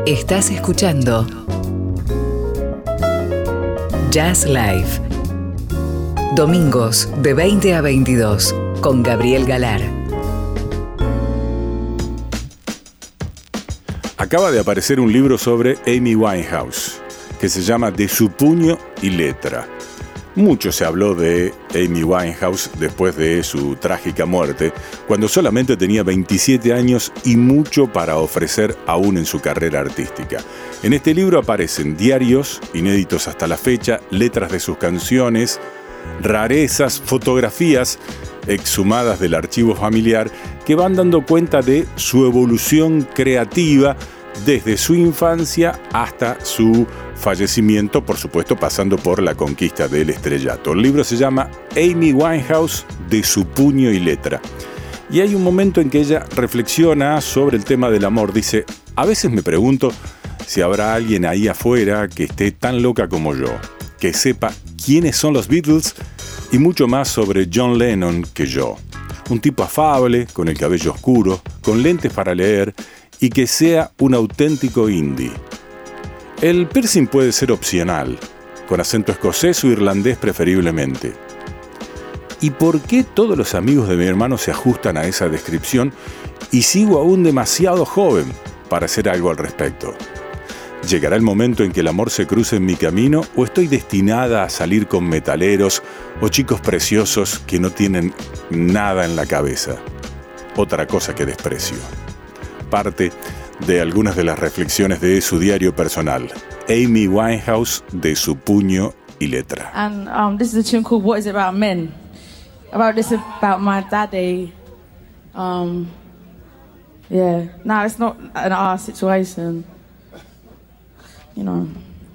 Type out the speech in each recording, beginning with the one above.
Estás escuchando Jazz Live. Domingos de 20 a 22 con Gabriel Galar. Acaba de aparecer un libro sobre Amy Winehouse que se llama De su puño y letra. Mucho se habló de Amy Winehouse después de su trágica muerte, cuando solamente tenía 27 años y mucho para ofrecer aún en su carrera artística. En este libro aparecen diarios, inéditos hasta la fecha, letras de sus canciones, rarezas, fotografías exhumadas del archivo familiar que van dando cuenta de su evolución creativa desde su infancia hasta su fallecimiento, por supuesto pasando por la conquista del estrellato. El libro se llama Amy Winehouse, de su puño y letra. Y hay un momento en que ella reflexiona sobre el tema del amor. Dice: a veces me pregunto si habrá alguien ahí afuera que esté tan loca como yo, que sepa quiénes son los Beatles y mucho más sobre John Lennon que yo. Un tipo afable, con el cabello oscuro, con lentes para leer y que sea un auténtico indie. El piercing puede ser opcional, con acento escocés o irlandés preferiblemente. ¿Y por qué todos los amigos de mi hermano se ajustan a esa descripción y sigo aún demasiado joven para hacer algo al respecto? ¿Llegará el momento en que el amor se cruce en mi camino o estoy destinada a salir con metaleros o chicos preciosos que no tienen nada en la cabeza? Otra cosa que desprecio. Parte de algunas de las reflexiones de su diario personal. Amy Winehouse, de su puño y letra. And this is a tune called What Is It About Men? About my daddy. Yeah. No, it's not an our situation. You know.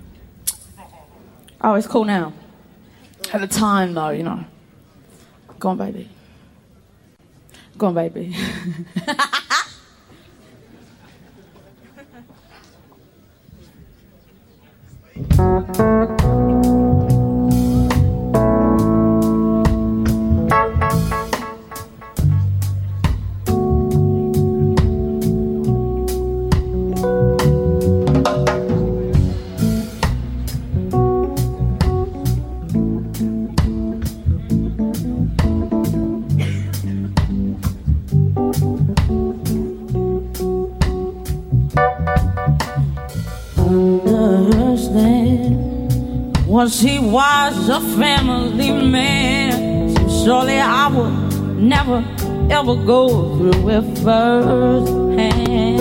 Oh, it's cool now. At the time, though, you know. Go on, baby. Go on, baby. Once he was a family man, so surely I would never ever go through it first hand.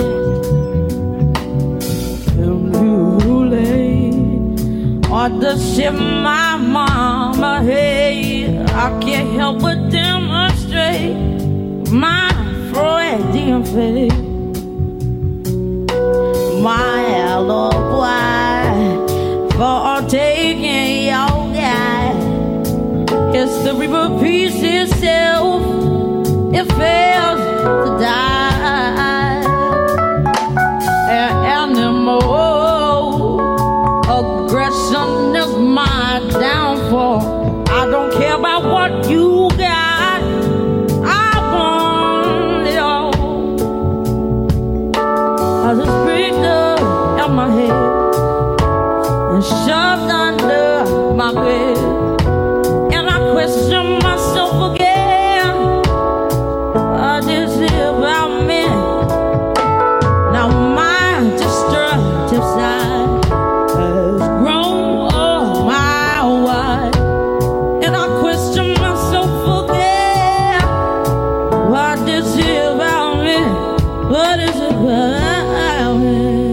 Too late, or the shit my mama hate, I can't help but demonstrate my Freudian faith. My alibi for taking your guy. History repeats itself, it fails to die. Animal aggression is my downfall. I don't care about what you got, I want it all. I just breathed up in my head and shoved under my bed, and I question myself again. What is it about me? Now my destructive side has grown all my wide, and I question myself again. What is it about me? What is it about me?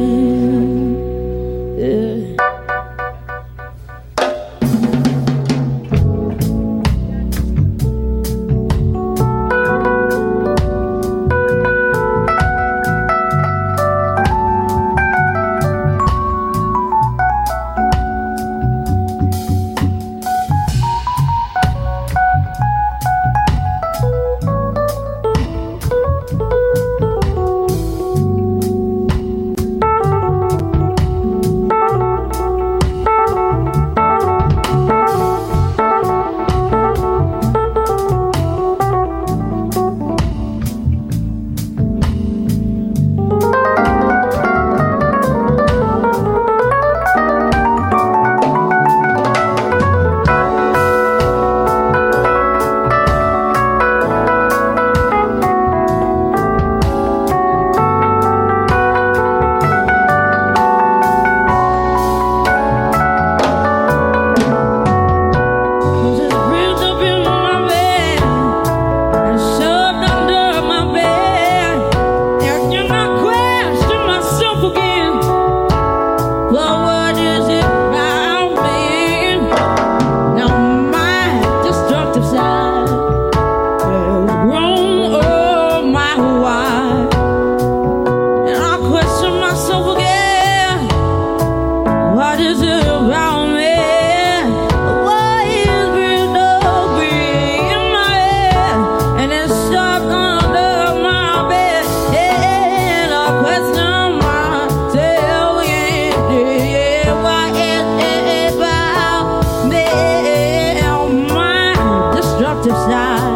this is about me. Why is breathing in my head, and it's stuck under my bed, and I question myself, yeah, why is it about me? My destructive side.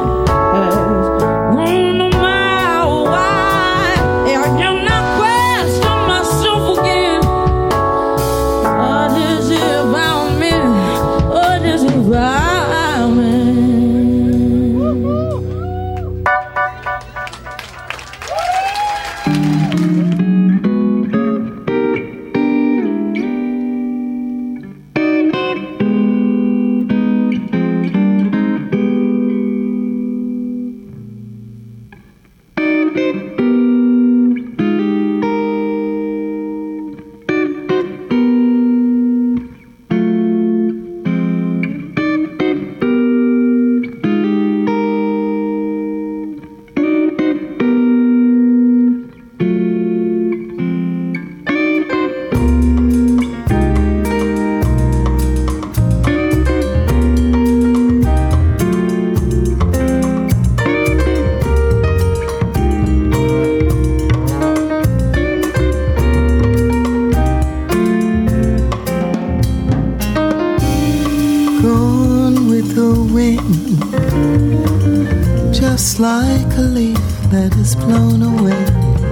Just like a leaf that is blown away,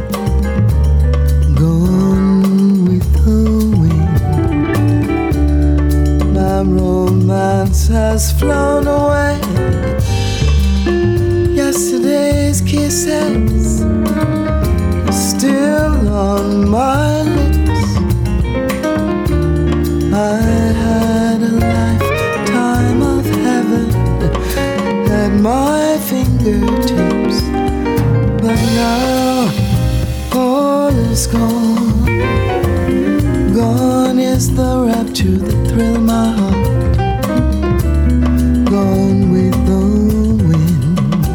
gone with the wind. My romance has flown away. Yesterday's kisses are still on my lips. I had a lifetime of heaven at my fingertips, but now all is gone. Gone is the rapture that thrilled my heart. Gone with the wind.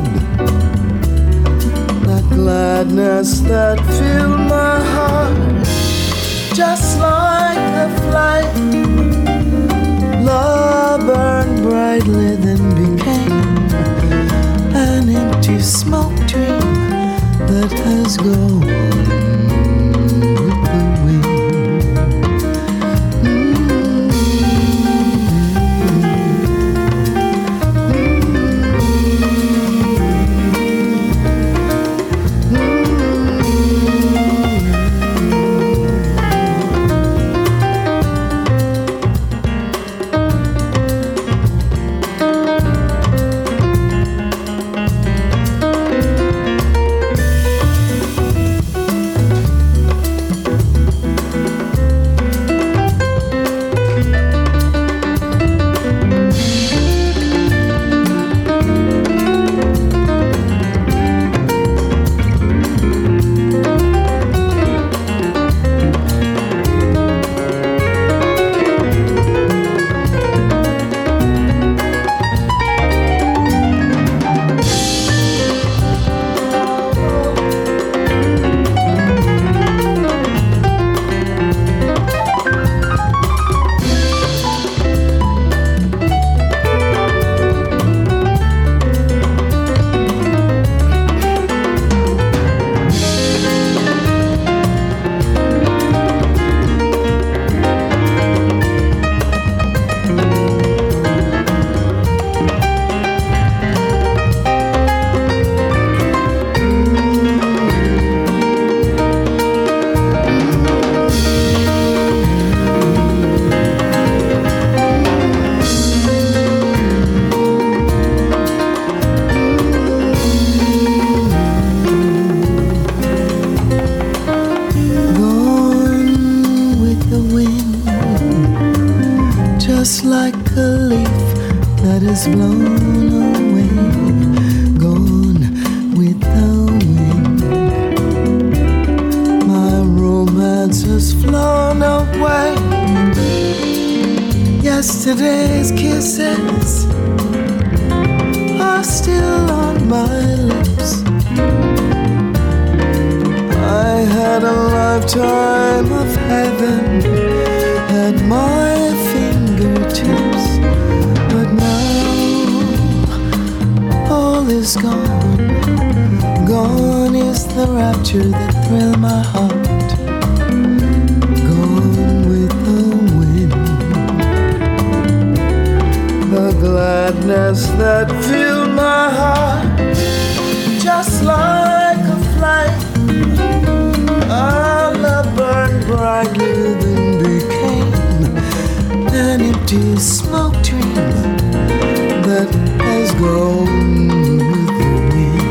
That gladness that filled my heart, just like the flame. Love burned brightly, then became an empty smoke dream that has gone with the wind. Just like a leaf that is blown away, gone with the wind. My romance has flown away. Yesterday's kisses are still on my lips. I had a lifetime of heaven at my fingertips. But now all is gone. Gone is the rapture that thrilled my heart. Gone with the wind. The gladness that filled my heart, just like a flame. Our love burned brightly, then became an empty smoke dream that has gone with the wind.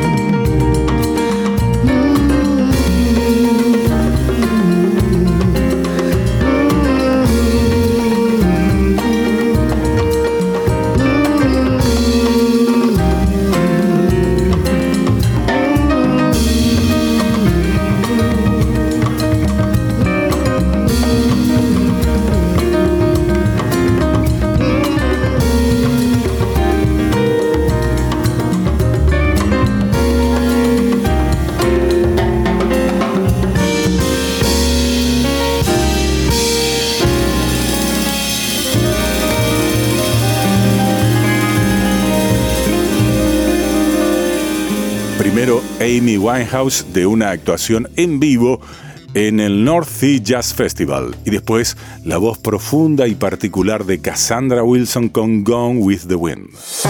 Primero, Amy Winehouse de una actuación en vivo en el North Sea Jazz Festival, y después la voz profunda y particular de Cassandra Wilson con Gone with the Wind.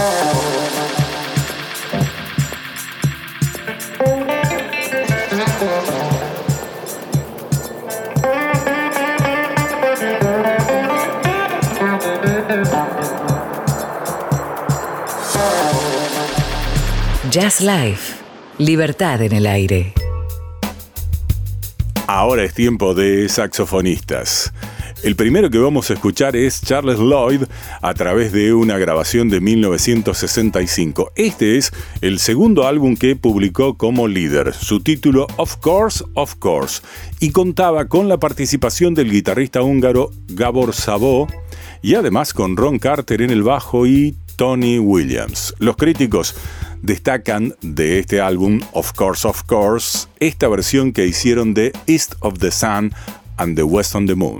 Jazz Life, libertad en el aire. Ahora es tiempo de saxofonistas. El primero que vamos a escuchar es Charles Lloyd a través de una grabación de 1965. Este es el segundo álbum que publicó como líder. Su título, Of Course, y contaba con la participación del guitarrista húngaro Gábor Szabó y además con Ron Carter en el bajo y Tony Williams. Los críticos destacan de este álbum, Of Course, esta versión que hicieron de East of the Sun and the West on the Moon.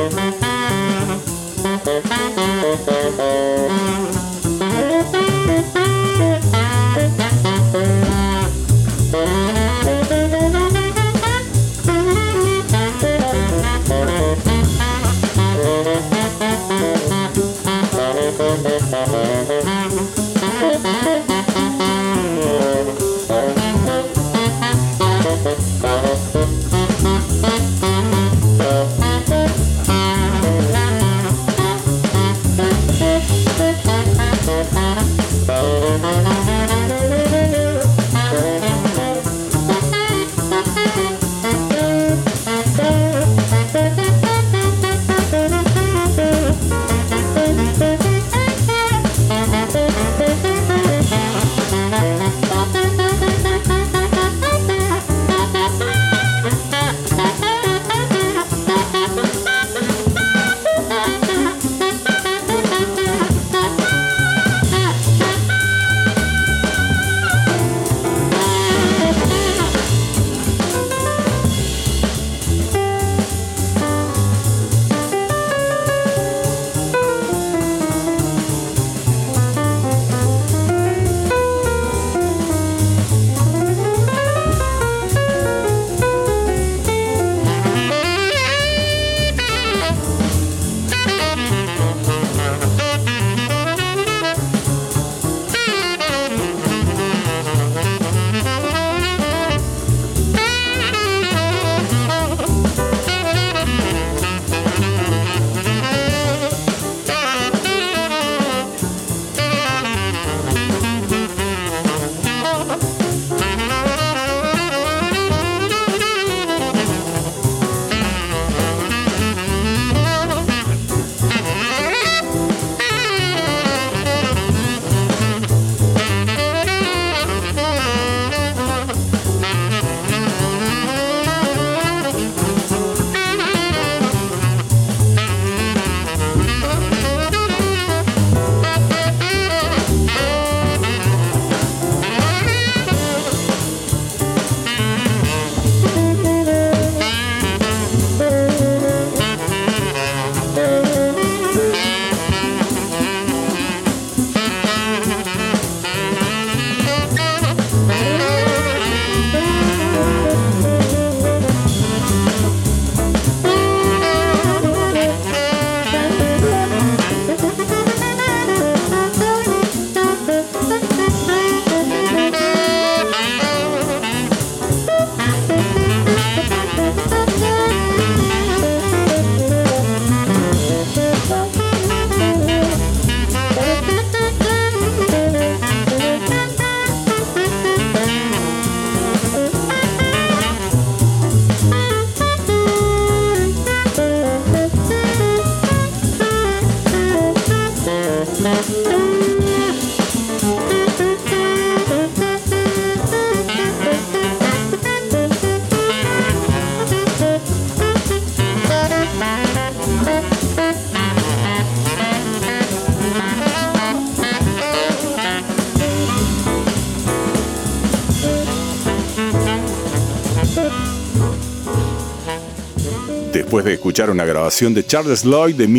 Después de escuchar una grabación de Charles Lloyd de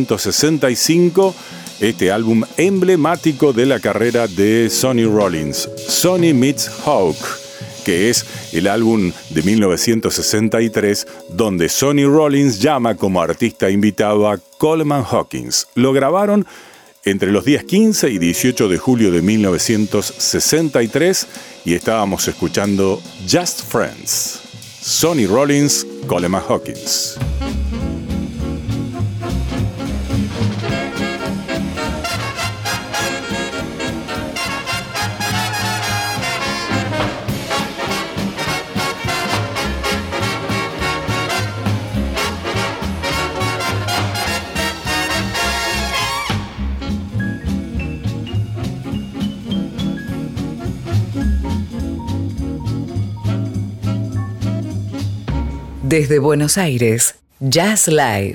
1965, este álbum emblemático de la carrera de Sonny Rollins, Sonny Meets Hawk, que es el álbum de 1963 donde Sonny Rollins llama como artista invitado a Coleman Hawkins. Lo grabaron entre los días 15 y 18 de julio de 1963 y estábamos escuchando Just Friends. Sonny Rollins, Coleman Hawkins. Desde Buenos Aires, Jazz Live.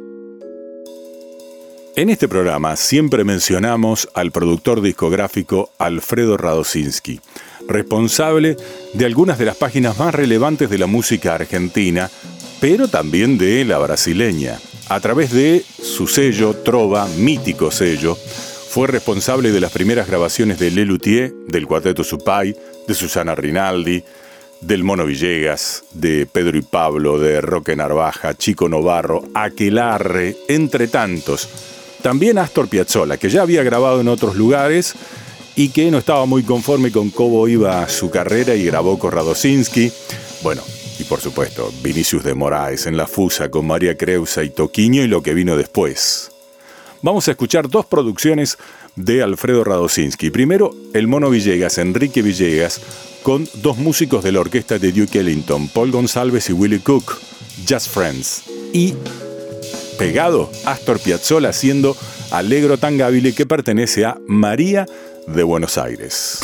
En este programa siempre mencionamos al productor discográfico Alfredo Radosinski, responsable de algunas de las páginas más relevantes de la música argentina, pero también de la brasileña. A través de su sello, Trova, mítico sello, fue responsable de las primeras grabaciones de Lelutier, del Cuarteto Supay, de Susana Rinaldi, del Mono Villegas, de Pedro y Pablo, de Roque Narvaja, Chico Novarro, Aquelarre, entre tantos. También Astor Piazzolla, que ya había grabado en otros lugares y que no estaba muy conforme con cómo iba su carrera y grabó con Radosinski. Bueno, y por supuesto, Vinicius de Moraes en La Fusa con María Creusa y Toquinho y lo que vino después. Vamos a escuchar dos producciones de Alfredo Radosinski. Primero, el Mono Villegas, Enrique Villegas, con dos músicos de la orquesta de Duke Ellington, Paul González y Willie Cook, Just Friends. Y pegado, Astor Piazzolla haciendo Allegro Tangabile, que pertenece a María de Buenos Aires.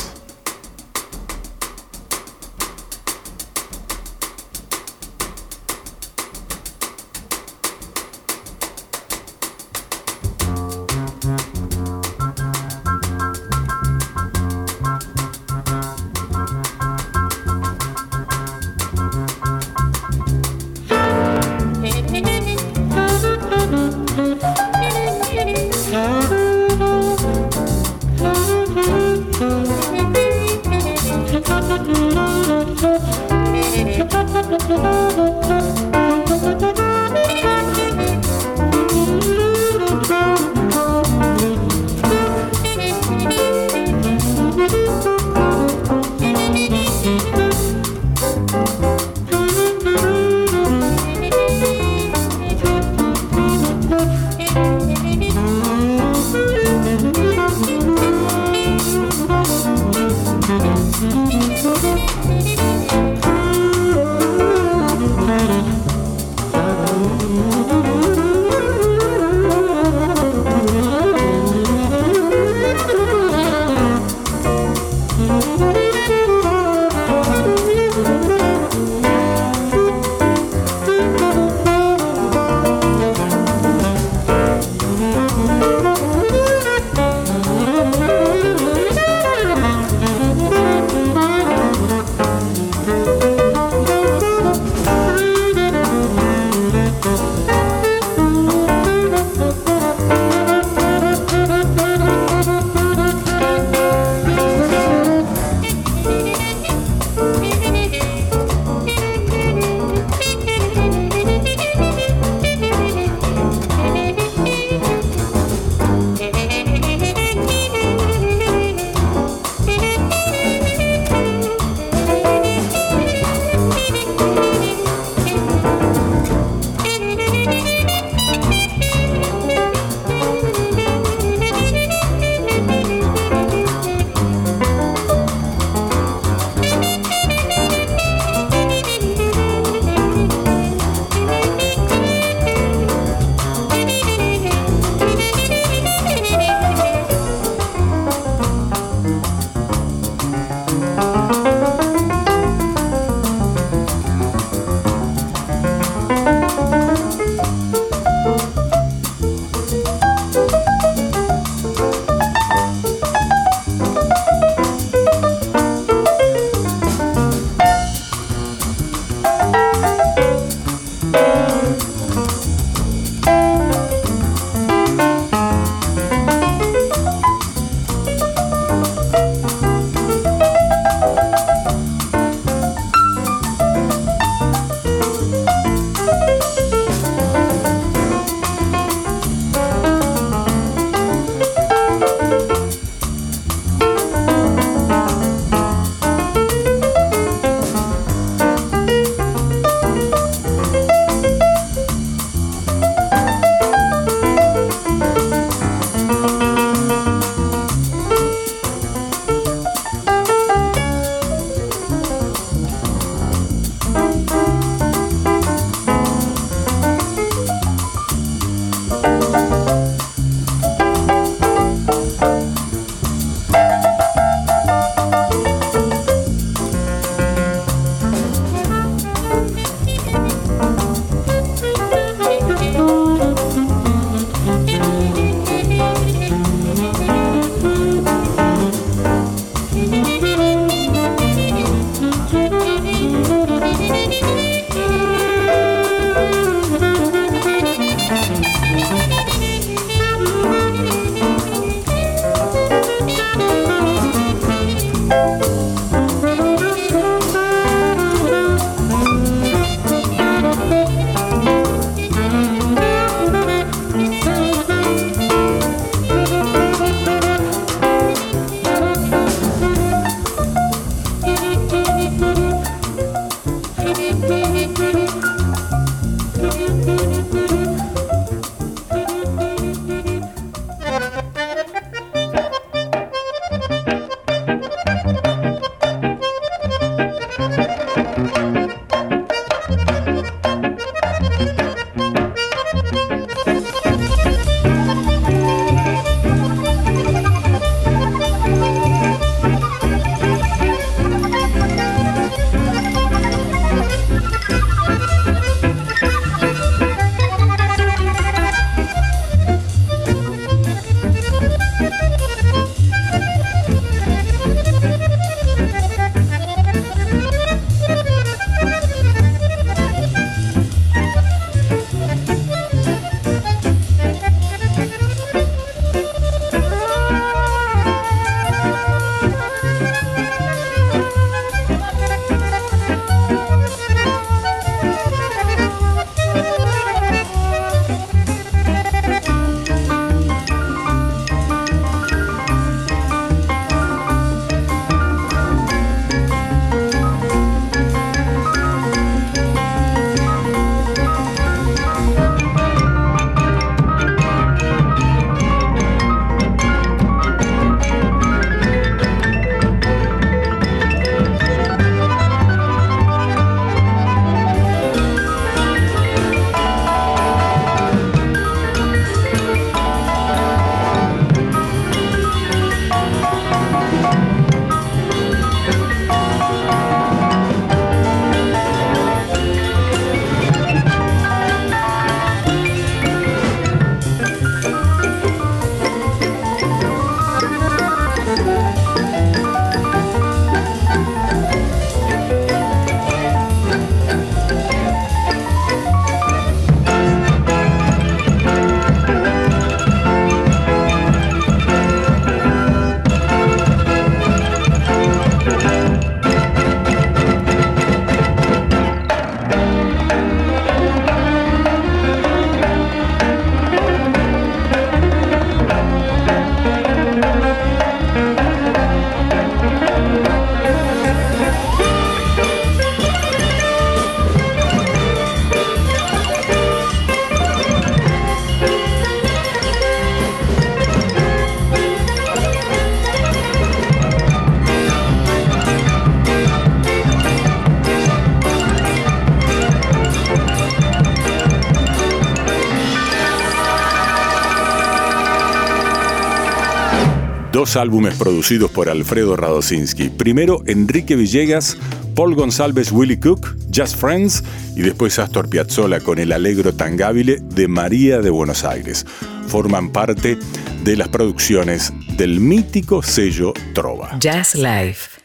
2 álbumes producidos por Alfredo Radosinski. Primero Enrique Villegas, Paul González, Willie Cook, Just Friends, y después Astor Piazzolla con el Allegro tangabile de María de Buenos Aires. Forman parte de las producciones del mítico sello Trova. Jazz Life.